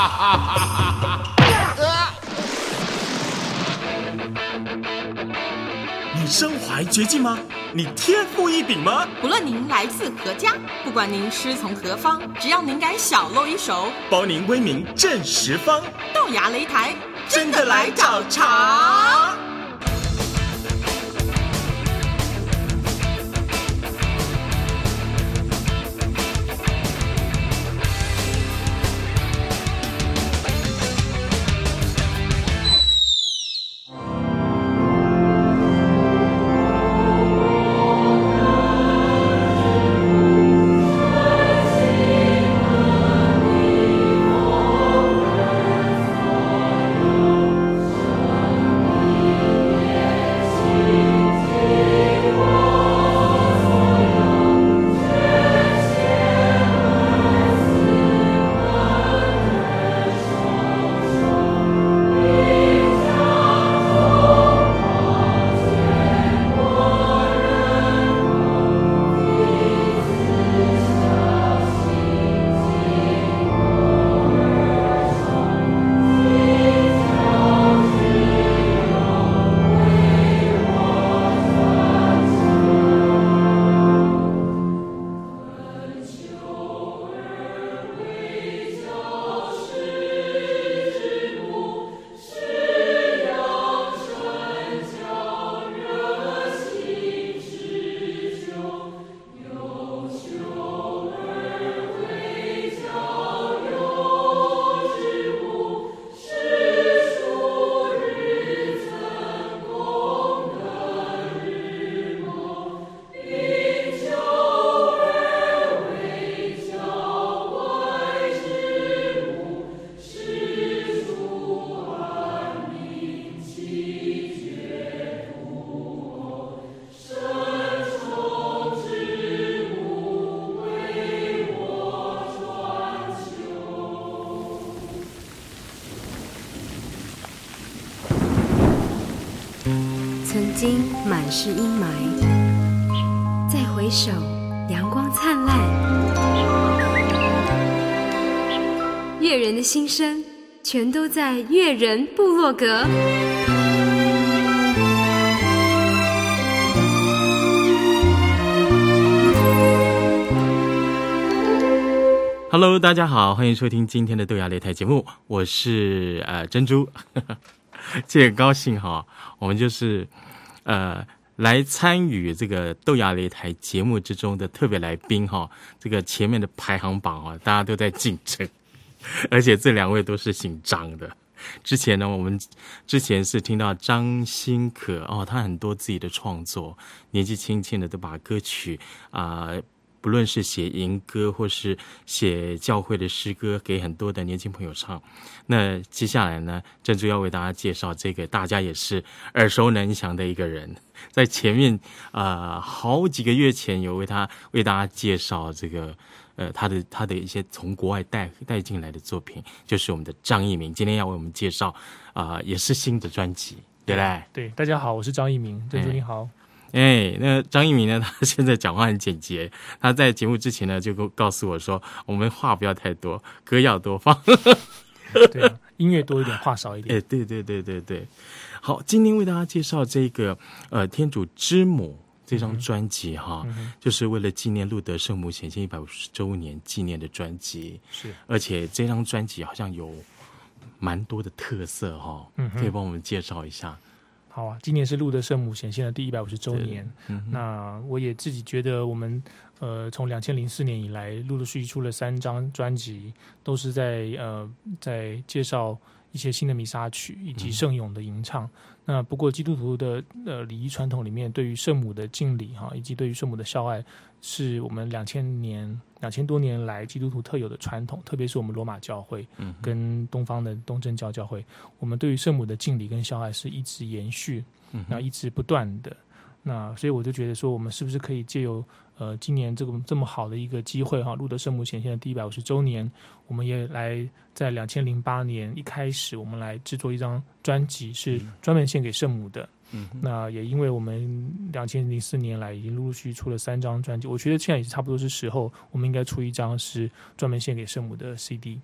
你身怀绝技吗？你天赋异禀吗？ 不论您来自何家，不管您师从何方，只要您敢小露一手， 包您威名震十方。 豆芽擂台真的来找茬。 曾经满是阴霾，再回首，阳光灿烂。越人的心声，全都在越人部落格。 Hello， 大家好，欢迎收听今天的豆芽擂台节目，我是珍珠。这个高兴哈，我们就是来参与这个豆芽擂台节目之中的特别来宾哈，这个前面的排行榜啊，大家都在竞争，而且这两位都是姓张的。之前呢，我们之前是听到张新可哦，他很多自己的创作，年纪轻轻的都把歌曲不论是写吟歌或是写教会的诗歌给很多的年轻朋友唱。那接下来呢，珍珠要为大家介绍这个大家也是耳熟能详的一个人，在前面好几个月前有为大家介绍这个他的一些从国外带进来的作品，就是我们的张艺明。今天要为我们介绍也是新的专辑，对不对？ 对，大家好，我是张艺明，珍珠你好。 那张艺明呢？他现在讲话很简洁。他在节目之前呢，就告诉我说，我们话不要太多，歌要多放。 对啊，音乐多一点，话少一点。 对。好，今天为大家介绍这个天主之母这张专辑哈，就是为了纪念路德圣母显现150周年纪念的专辑。是，而且这张专辑好像有蛮多的特色哈，可以帮我们介绍一下。 好啊，今年是路德圣母显现的第150周年。那我也自己觉得，我们从2004年以来，陆陆续续出了3张专辑，都是在介绍一些新的弥撒曲以及圣咏的吟唱。那不过基督徒的礼仪传统里面，对于圣母的敬礼以及对于圣母的孝爱，是我们2000多年来基督徒特有的传统，特别是我们罗马教会跟东方的东正教教会，我们对于圣母的敬礼跟孝爱是一直延续，那一直不断的。那所以我就觉得说，我们是不是可以借由今年这么好的一个机会哈，路德圣母显现的第150周年，我们也来在2008年一开始，我们来制作一张专辑，是专门献给圣母的。那也因为我们2004年来已经陆陆续续出了3张专辑，我觉得现在也差不多是时候，我们应该出一张是专门献给圣母的 CD。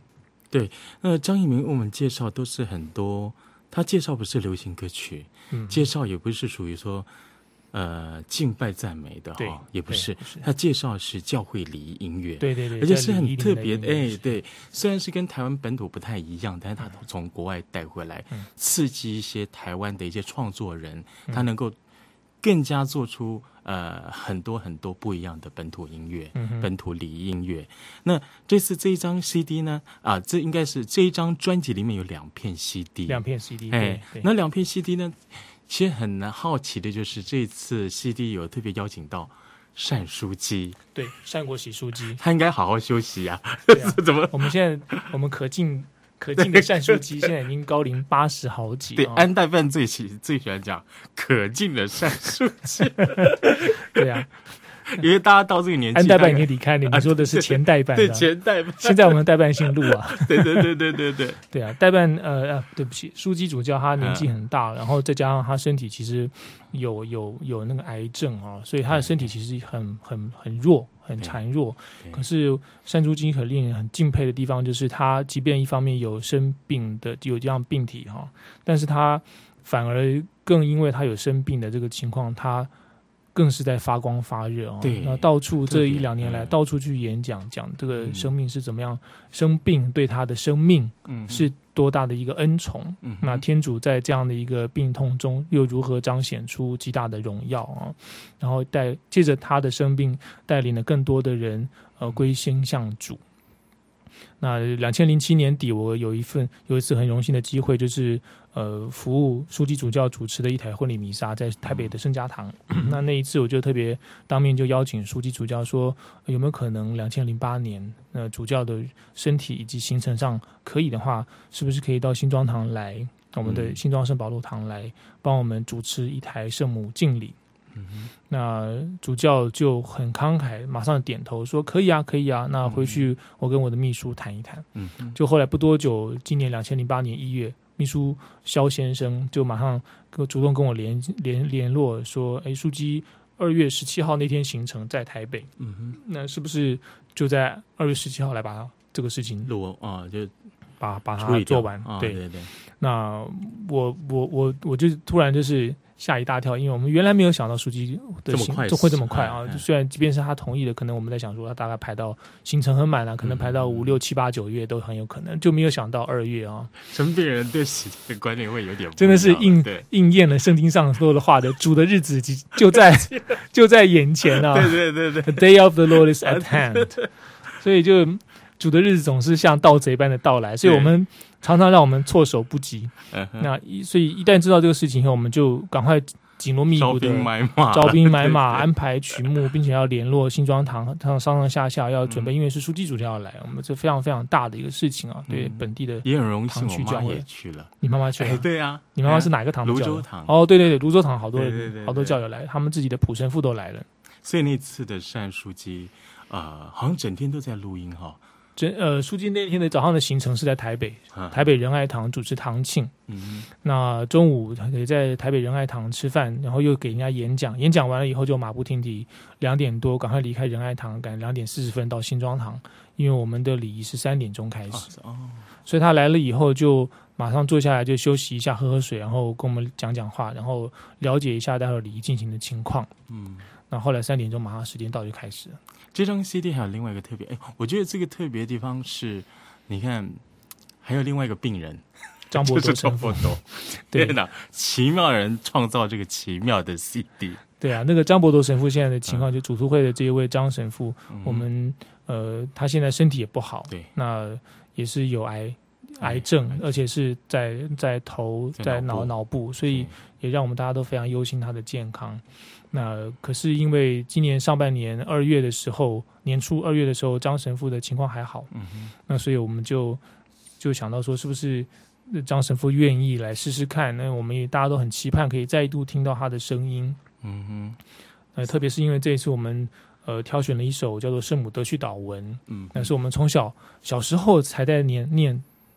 对，那张一鸣为我们介绍都是很多，他介绍不是流行歌曲，介绍也不是属于说敬拜赞美的哈，也不是，他介绍是教会礼仪音乐， 对， 而且是很特别的，对，虽然是跟台湾本土不太一样，但是他从国外带回来，刺激一些台湾的一些创作人，他能够更加做出很多很多不一样的本土音乐，本土礼仪音乐。那这次这一张 CD 呢，这应该是这一张专辑里面有2片 CD， 2片 CD， 那2片 CD 呢？其实很难好奇的就是这次 CD 有特别邀请到单书记， 对，单国喜书记， 他应该好好休息啊。怎么？ 我们可敬的单书记现在已经高龄80好几。 对，安代办最喜欢讲可敬的单书记。 对啊。 因为大家到这个年纪， 安代办已经离开了，你说的是前代办的， 对，前代办。 现在我们代办姓陆啊， 对， 对啊，代办对不起，书记主教他年纪很大，然后再加上他身体其实有那个癌症啊，所以他的身体其实很弱，很孱弱。可是单书记很令人很敬佩的地方，就是他即便一方面有生病的有这样病体哈，但是他反而更因为他有生病的这个情况，他更是在发光发热哦。 对， 那到处这1-2年来，到处去演讲，讲这个生命是怎么样，生病对他的生命是多大的一个恩宠。那天主在这样的一个病痛中，又如何彰显出极大的荣耀啊？然后借着他的生病，带领了更多的人归心向主。那2007年底，我有一次很荣幸的机会，就是服务书记主教主持的一台婚礼弥撒，在台北的圣家堂。那一次我就特别当面就邀请书记主教说，有没有可能2008年主教的身体以及行程上可以的话，是不是可以到新庄堂来，我们的新庄圣保禄堂来帮我们主持一台圣母敬礼。那主教就很慷慨，马上点头说可以啊，可以啊。那回去我跟我的秘书谈一谈。就后来不多久，今年2008年1月，秘书肖先生就马上主动跟我联络说，书记2月17号那天行程在台北，那是不是就在2月17号来把这个事情录啊，就把它做完？对。那我就突然就是吓一大跳，因为我们原来没有想到书记的会这么快啊！虽然即便是他同意的，可能我们在想说他大概排到行程很满啊，可能排到5、6、7、8、9月都很有可能，就没有想到2月啊。 生病人对时间的观念会有点不一样， 真的是应验了圣经上所有的话的，主的日子就在眼前啊！ 对 ，The day of the Lord is at hand， 所以就主的日子总是像盗贼般的到来，所以我们常常让我们措手不及。那所以一旦知道这个事情后，我们就赶快紧锣密鼓的招兵买马，安排曲目，并且要联络新庄堂上下要准备，因为是书记主教要来，我们这非常非常大的一个事情啊！对本地的也很荣幸，我妈也去了。 你妈妈去了？ 对啊， 你妈妈是哪个堂的教友？ 泸州堂。 哦，对，泸州堂好多教友来，他们自己的普神父都来了。 所以那次的单书记好像整天都在录音哈。 书记那天的早上的行程是在台北仁爱堂主持堂庆。那中午也在台北仁爱堂吃饭，然后又给人家演讲完了以后就马不停蹄，2点多赶快离开仁爱堂，赶2点40分到新庄堂，因为我们的礼仪是3点钟开始。所以他来了以后就马上坐下来就休息一下，喝水，然后跟我们讲话，然后了解一下待会儿礼仪进行的情况。那后来3点钟马上时间到就开始了。 这张 CD 还有另外一个特别，我觉得这个特别的地方是，你看还有另外一个病人张伯多神父， 对的，奇妙人创造这个奇妙的 CD。 对啊，那个张伯多神父现在的情况，就主图会的这一位张神父，我们他现在身体也不好， 对， 那也是有癌症，而且是在头在脑部，所以也让我们大家都非常忧心他的健康。那可是因为今年上半年2月的时候，年初2月的时候，张神父的情况还好，那所以我们就想到说，是不是张神父愿意来试试看？那我们也大家都很期盼可以再度听到他的声音。特别是因为这一次我们挑选了一首叫做《圣母得去祷文》，那是我们从小时候才在念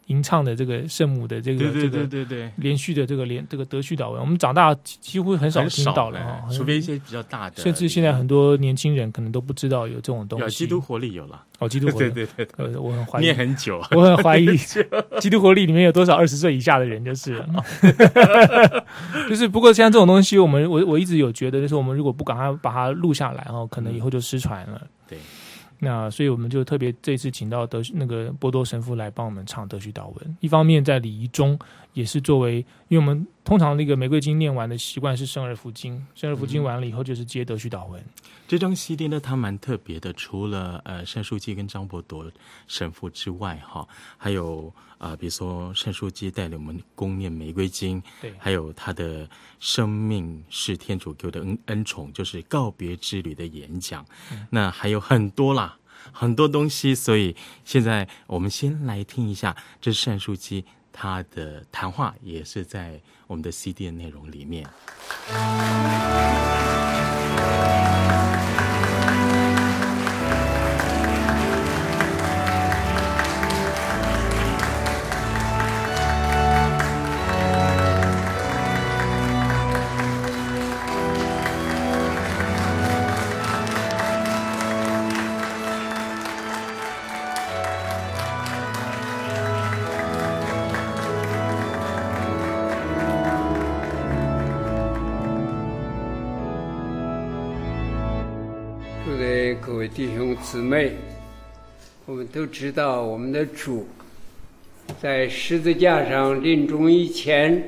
吟唱的这个圣母的这个对连续的这个德序祷文，我们长大几乎很少听到了除非一些比较大的， 甚至现在很多年轻人可能都不知道有这种东西。 有基督活力有了， 基督活力， 对， 我很怀疑， 念很久， 我很怀疑基督活力里面有多少20岁以下的人，就是了。就是不过像这种东西，我一直有觉得，就是我们如果不赶快把它录下来，可能以后就失传了。 对。 那所以我们就特别这次请到那个波多神父来帮我们唱德序祷文，一方面在礼仪中也是作为，因为我们通常那个玫瑰经念完的习惯是圣二福经，圣二福经完了以后就是接德序祷文。 这张 CD 呢，它蛮特别的，除了单书记跟张伯铎神父之外，还有比如说单书记带领我们共念玫瑰经， 对， 还有他的生命是天主给我的恩宠，就是告别之旅的演讲，那还有很多啦，很多东西，所以现在我们先来听一下，这是单书记他的谈话，也是在我们的 CD 的内容里面。 各位弟兄姊妹，我们都知道我们的主在十字架上临终以前，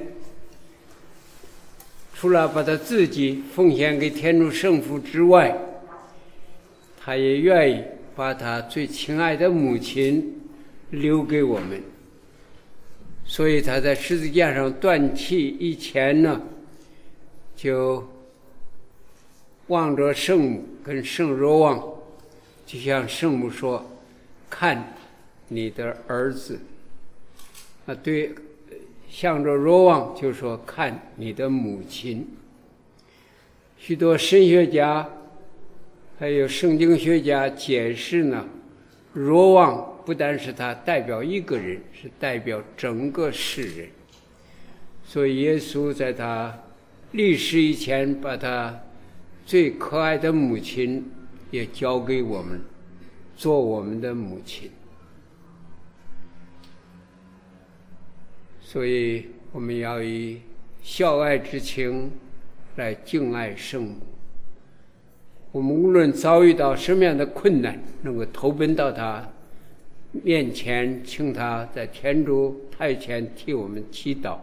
除了把他自己奉献给天主圣父之外，他也愿意把他最亲爱的母亲留给我们。所以他在十字架上断气以前呢，就望着圣母跟圣若望，就向圣母说：“看你的儿子。”对，向着若望就说：“看你的母亲。”许多神学家还有圣经学家解释呢，若望不单是他代表一个人，是代表整个世人。所以耶稣在他历世以前，把他最可爱的母亲也交给我们，做我们的母亲。所以我们要以孝爱之情来敬爱圣母。我们无论遭遇到什么样的困难，能够投奔到他面前，请他在天主台前替我们祈祷。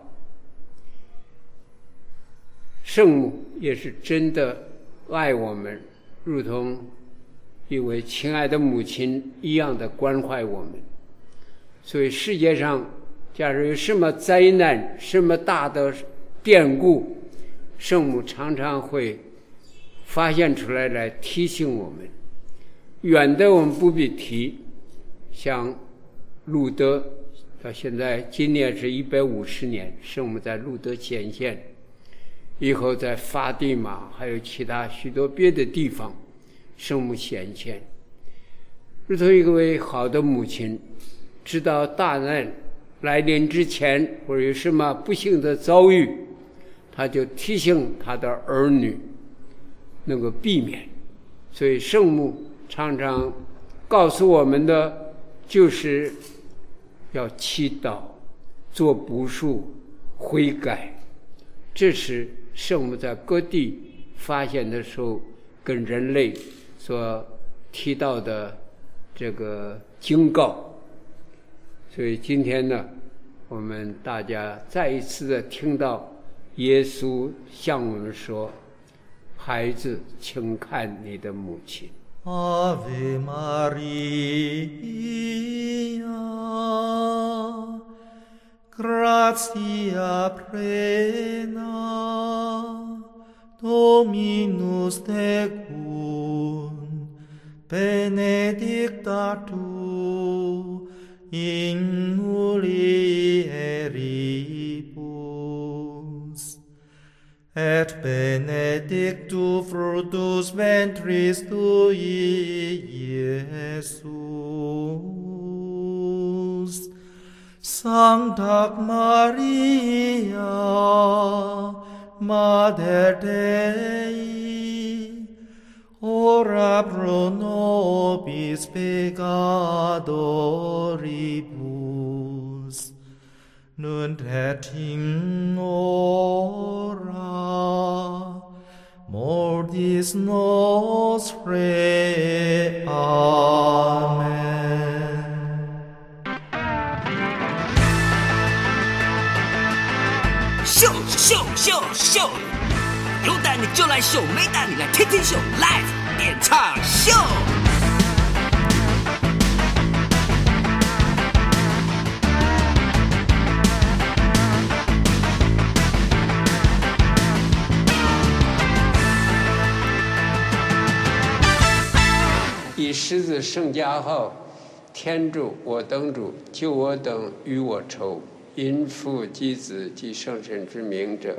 圣母也是真的爱我们，如同一位亲爱的母亲一样的关怀我们。所以世界上假如有什么灾难，什么大的变故，圣母常常会发现出来，来提醒我们。远的我们不必提，像路德到现在今年是150年，圣母在路德显现，以后在法蒂玛还有其他许多别的地方圣母显现。如同一位好的母亲，知道大难来临之前或者有什么不幸的遭遇，他就提醒他的儿女能够避免。所以圣母常常告诉我们的就是要祈祷、做补赎、悔改。这是圣母在各地发现的时候跟人类所提到的这个警告。所以今天呢，我们大家再一次的听到耶稣向我们说：“孩子，请看你的母亲。” Ave Maria, gratia plena, Dominus tecum, benedicta tu in mulieribus, et benedictus fructus ventris tui, Iesus. Sancta Maria, Mater Dei, ora pro nobis peccatoribus, nunc et in hora mortis nostre. Amen。 秀秀秀秀，有胆你就来秀，没胆你来听听秀 ，Live 演唱秀。 以狮子圣家号，天主我等主，救我等与我仇。因父及子及圣神之名者，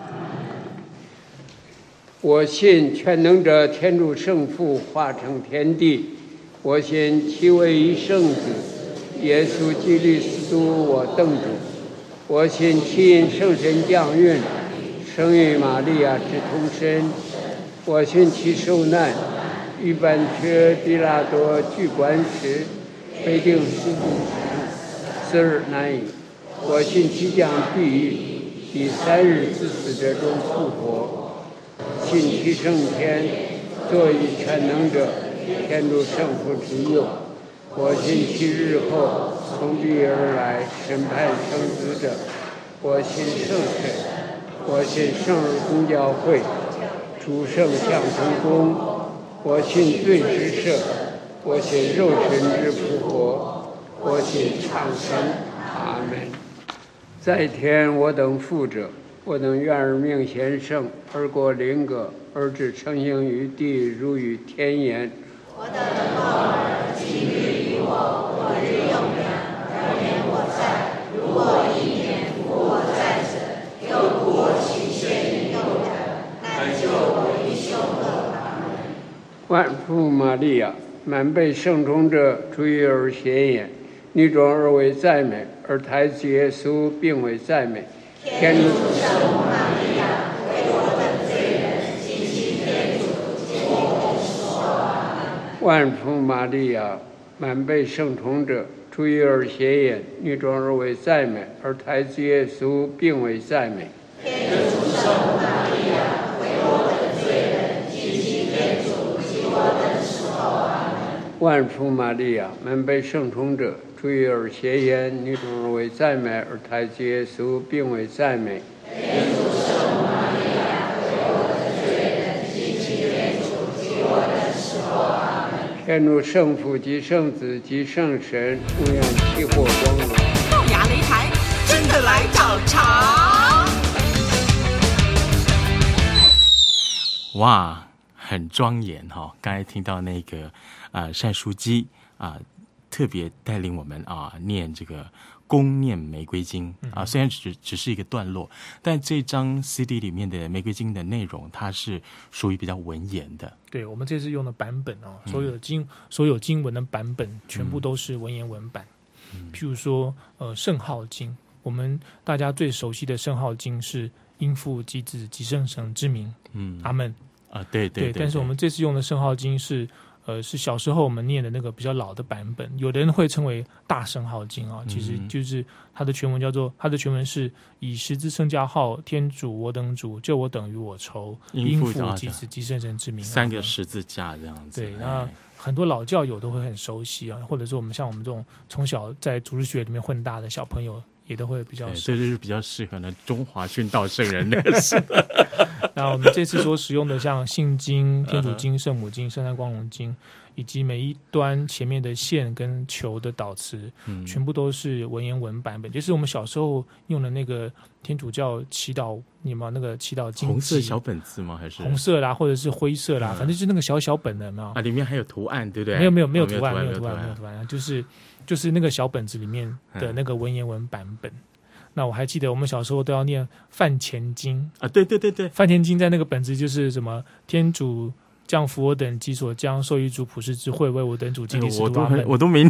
我信全能者天主圣父化成天地，我信其唯一圣子耶稣基督我等主，我信其因圣神降孕，生于玛利亚之童身，我信其受难，于本缺彼拉多据官时，被钉十字架，死而难矣。我信其将地狱，第3日自死者中复活，信其升天，作于全能者天主圣父之右。我信其日后从地而来，审判生死者。我信圣神，我信圣日公教会，诸圣相同工。我信罪之赦，我信肉身之复活，我信长生。阿门。在天我等父者，我等愿而命贤圣，而国灵格，而至成行于地，如于天言。 我等报而今日于我日用粮，而免我债，如我一年负我债者，又不我取血与肉者，乃救我于凶恶。阿门。 万福玛利亚，满被圣宠者，主与而显也。女中而为赞美，而胎子耶稣并为赞美。 天主圣母玛利亚，为我等罪人，今夕天主及我们说。阿门。 万福玛利亚，满被圣宠者，主与而显也。女中而为赞美，而胎子耶稣并为赞美。 天主圣母玛利亚，为我等罪人，今夕天主及我们说。阿门。 万福玛利亚，满被圣宠者，主与而显言，女中而为赞美，而胎子耶稣并为赞美。 天主圣母玛利亚，为我等罪人，今夕天主及我们说。阿门。 天主圣父及圣子及圣神，永远齐获光荣。 豆芽擂台，真的来找茬！ 哇，很庄严哈！刚才听到那个单书记特别带领我们念这个恭念玫瑰经虽然只是一个段落，但这张 CD 里面的玫瑰经的内容，它是属于比较文言的。 对，我们这次用的版本所有经文的版本全部都是文言文版。譬如说圣号经，我们大家最熟悉的圣号经是因父及子及圣神之名，阿们对， 但是我们这次用的圣号经是小时候我们念的那个比较老的版本，有的人会称为大圣号经其实就是它的全文是以十字圣家号，天主我等主，救我等与我仇，因父及子及圣神之名 ，3个十字架这样子。 对，那很多老教友都会很熟悉或者是我们像我们这种从小在主日学里面混大的小朋友也都会比较熟悉。 这就是比较适合呢中华殉道圣人那个时代。 那我们这次所使用的像信经、天主经、圣母经、圣诞光荣经，以及每一端前面的线跟球的祷词，全部都是文言文版本，就是我们小时候用的那个天主教祈祷，你有没有那个祈祷经？ 红色小本子吗？还是红色啦，或者是灰色啦，反正就是那个小本的嘛。 里面还有图案，对不对？ 没有图案，没有图案，就是那个小本子里面的那个文言文版本。那我还记得我们小时候都要念饭前经对， 饭前经在那个本子就是什么天主降服我等己所将，授予主普世智慧，为我等主经历使徒阿们。 我都没念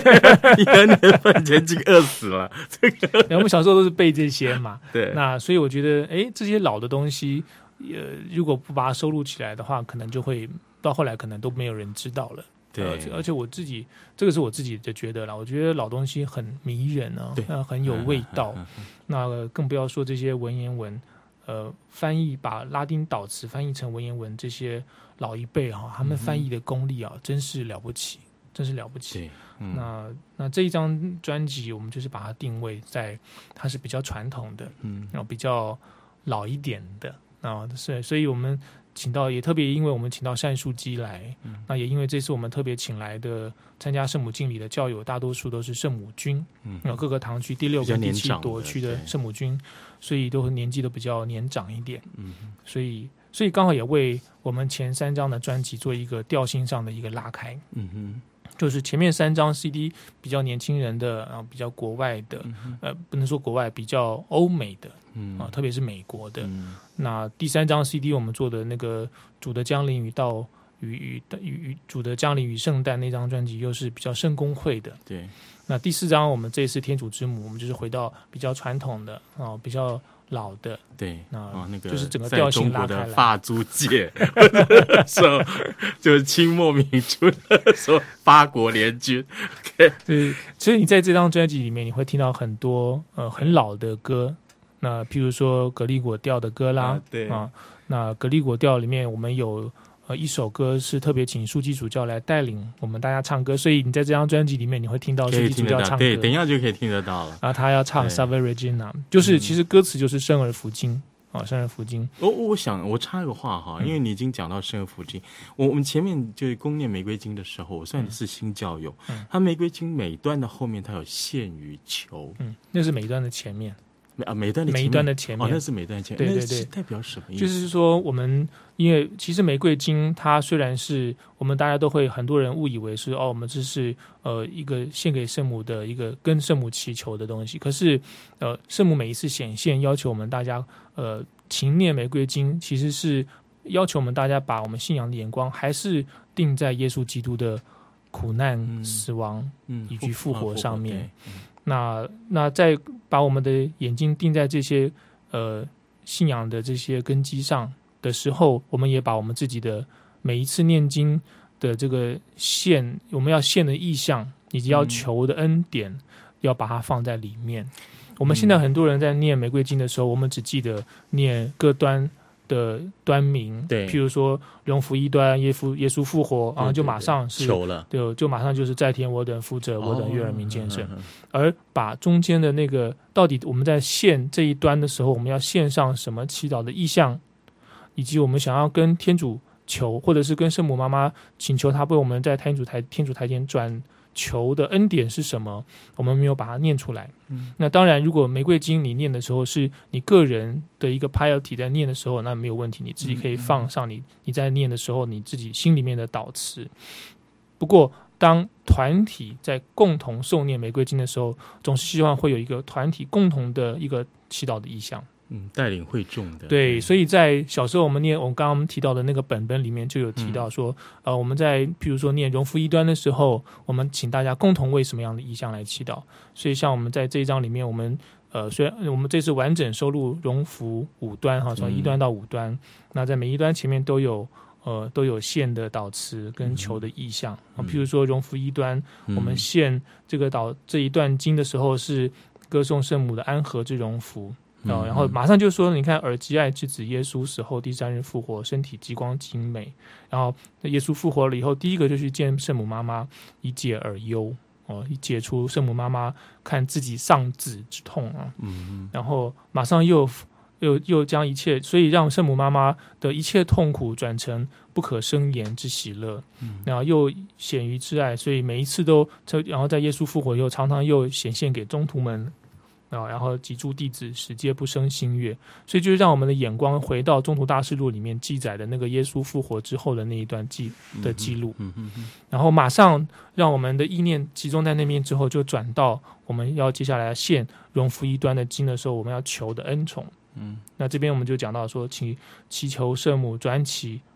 1年半前经饿死了。 我们小时候都是背这些嘛。 对， 那所以我觉得，这些老的东西，如果不把它收录起来的话，可能就会到后来可能都没有人知道了。 对， 而且我自己，这个是我自己的觉得啦。我觉得老东西很迷人啊，很有味道。那更不要说这些文言文，翻译把拉丁导词翻译成文言文，这些老一辈他们翻译的功力啊，真是了不起，真是了不起。那这一张专辑，我们就是把它定位在它是比较传统的，然后比较老一点的啊，所以我们请到，也特别因为我们请到单树基来，那也因为这次我们特别请来的参加圣母敬礼的教友，大多数都是圣母军，各个堂区第6跟第7夺区的圣母军，所以都年纪都比较年长一点，所以刚好也为我们前3张的专辑做一个调性上的一个拉开，就是前面3张 CD 比较年轻人的，然后比较国外的，不能说国外，比较欧美的，特别是美国的。那第3张 CD 我们做的那个主的降临与主的降临与圣诞那张专辑，又是比较圣公会的。对。那第4张我们这次天主之母，我们就是回到比较传统的比较老的，对，那个就是整个调性拉开来。 在中国的法租界说，就是清末民初的说八国联军。 对，所以你在这张专辑里面，你会听到很多很老的歌。那譬如说格利果调的歌啦，对啊，那格利果调里面我们有一首歌是特别请枢机主教来带领我们大家唱歌，所以你在这张专辑里面你会听到枢机主教唱歌， 对，等一下就可以听得到了。 然后他要唱 Salve Regina， 就是其实歌词就是生而福经啊，生而福经。 我想我插个话哈，因为你已经讲到生而福经，我们前面就是公念玫瑰经的时候，我算是新教友，它玫瑰经每段的后面它有献与求， 那是每一段的前面。 每一段的前面，那是每一段的前面，对，那代表什么意思？ 就是说，我们因为其实玫瑰经它虽然是我们大家都会很多人误以为是我们这是一个献给圣母的一个跟圣母祈求的东西，可是圣母每一次显现，要求我们大家勤念玫瑰经，其实是要求我们大家把我们信仰的眼光还是定在耶稣基督的苦难、死亡以及复活上面。那在把我们的眼睛定在这些信仰的这些根基上的时候，我们也把我们自己的每一次念经的这个我们要献的意向以及要求的恩典，要把它放在里面。我们现在很多人在念玫瑰经的时候，我们只记得念各端的端名，对，譬如说荣福一端耶稣复活，然后就马上是求了，对，就马上就是在天我等父者，我等悦耳明见圣，而把中间的那个到底我们在献这一端的时候，我们要献上什么祈祷的意向，以及我们想要跟天主求，或者是跟圣母妈妈请求她为我们在天主台前转求的恩典是什么，我们没有把它念出来。那当然如果玫瑰经你念的时候是你个人的一个 piety 在念的时候，那没有问题，你自己可以放上你在念的时候你自己心里面的祷词。不过当团体在共同诵念玫瑰经的时候，总是希望会有一个团体共同的一个祈祷的意向， 带领会众的。 对，所以在小时候我们刚刚提到的那个本里面就有提到说，我们在譬如说念荣福一端的时候，我们请大家共同为什么样的意向来祈祷。所以像我们在这一章里面，我们虽然我们这次完整收录荣福5端哈，从1端到5端，那在每一端前面都有献的祷词跟求的意向。譬如说荣福1端，我们献这一段经的时候是歌颂圣母的安和之荣福。然后马上就说，你看尔极爱之子耶稣死后第3日复活，身体极光精美。然后耶稣复活了以后，第一个就去见圣母妈妈，以解尔忧，以解除圣母妈妈看自己丧子之痛啊。然后马上又将一切，所以让圣母妈妈的一切痛苦转成不可生言之喜乐。然后又显于挚爱，所以每一次然后在耶稣复活以后，常常又显现给宗徒们。然后脊柱弟子使皆不生心悦，所以就是让我们的眼光回到宗徒大事录里面记载的那个耶稣复活之后的那一段的记录，然后马上让我们的意念集中在那边之后，就转到我们要接下来献荣福1端的经的时候，我们要求的恩宠。那这边我们就讲到说，祈求圣母转起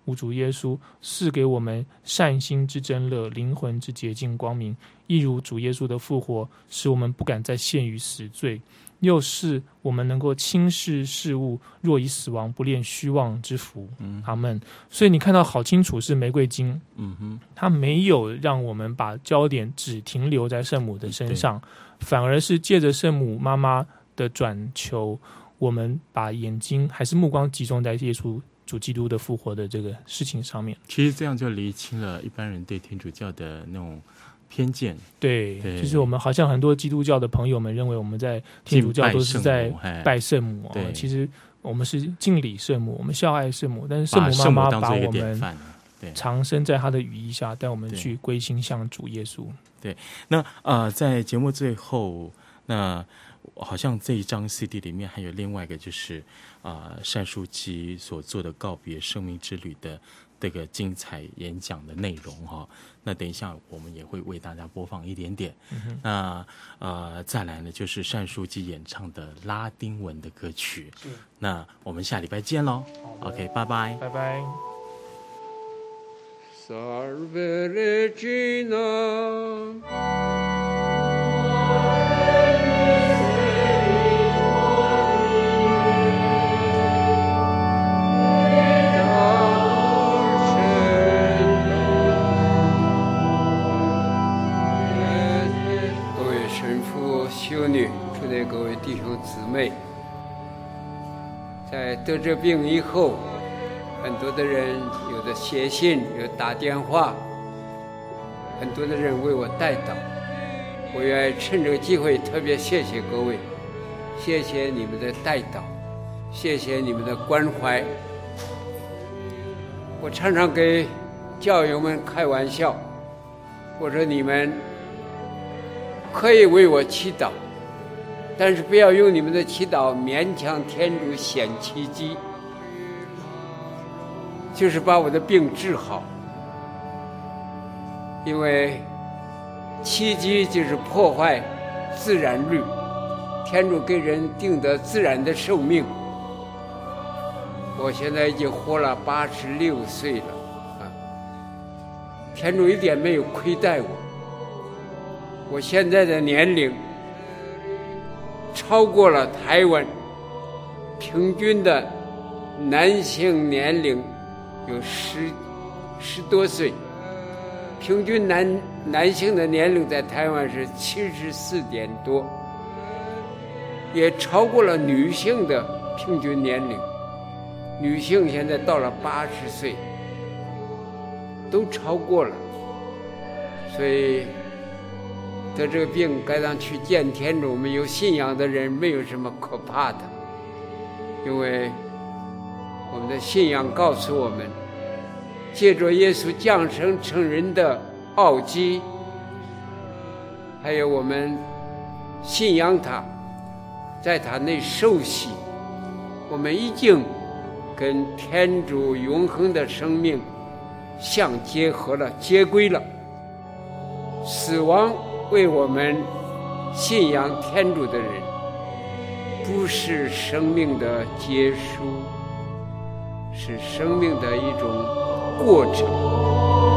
吾主耶稣赐给我们善心之真乐，灵魂之洁净光明，一如主耶稣的复活，使我们不敢再陷于死罪，又是我们能够轻视事物，若以死亡不恋虚妄之福。阿们。所以你看到好清楚是玫瑰经，它没有让我们把焦点只停留在圣母的身上，反而是借着圣母妈妈的转求，我们把眼睛还是目光集中在耶稣主基督的复活的这个事情上面。 其实这样就厘清了一般人对天主教的那种偏见。 对，就是我们好像很多基督教的朋友们认为我们在天主教都是在拜圣母，其实我们是敬礼圣母，我们孝爱圣母，但是圣母妈妈把我们藏身在她的羽翼下，带我们去归心向主耶稣。 对，那在节目最后，那好像这一张 CD 里面还有另外一个，就是单书记所做的告别生命之旅的这个精彩演讲的内容哈。那等一下我们也会为大家播放一点点。那再来呢，就是单书记演唱的拉丁文的歌曲。那我们下礼拜见喽。OK， 拜拜， 拜拜。 Salve Regina。修女，祝愿各位弟兄姊妹，在得这病以后，很多的人有的写信，有打电话，很多的人为我代祷。我愿意趁这个机会特别谢谢各位，谢谢你们的代祷，谢谢你们的关怀。我常常给教友们开玩笑，我说你们可以为我祈祷，但是不要用你们的祈祷勉强天主显奇迹，就是把我的病治好。因为奇迹就是破坏自然律，天主给人定的自然的寿命。我现在已经活了86岁了天主一点没有亏待我。我现在的年龄超过了台湾平均的男性年龄有10多岁，平均男性的年龄在台湾是74点多，也超过了女性的平均年龄。女性现在到了80岁，都超过了，所以得这个病该当去见天主。我们有信仰的人没有什么可怕的，因为我们的信仰告诉我们，借着耶稣降生成人的奥迹，还有我们信仰他，在他内受洗，我们已经跟天主永恒的生命相结合了，接轨了。死亡为我们信仰天主的人不是生命的结束，是生命的一种过程。